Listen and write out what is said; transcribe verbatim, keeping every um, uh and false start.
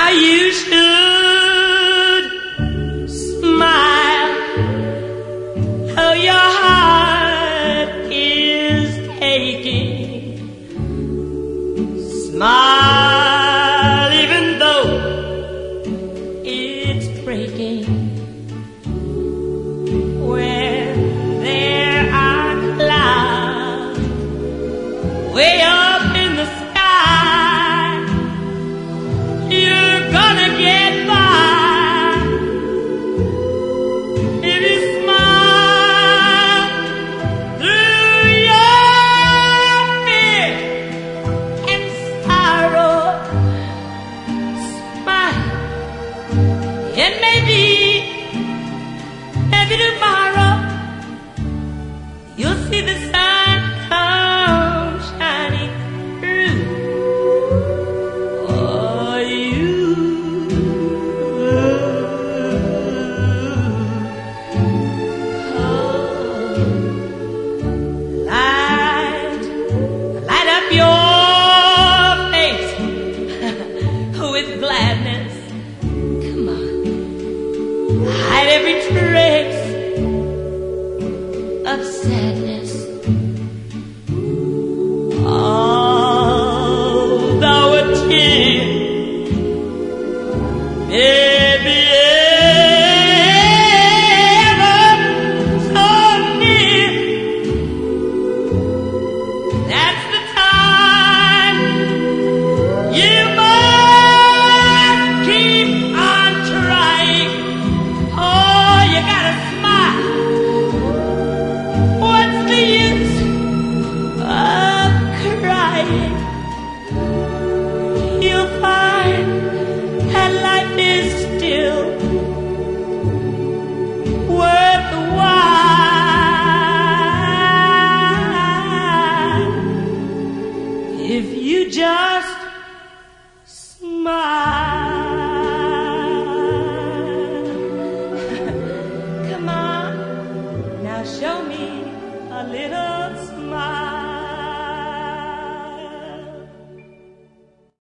you should smile, though your heart is aching. Smile even though it's breaking. Where there are clouds way up in the sky, you're gonna get by if you smile through your fear and sorrow. Smile, and maybe, maybe tomorrow you'll see the sun come shining through. Oh, you. Oh, light, light up your face with gladness. Come on, hide every trace of sadness. Although a tear may be ever so near, that's the time you must keep on trying. Oh, you gotta smile. What's the use of crying? You'll find that life is still worthwhile if you just smile. Come on, now show me a little smile.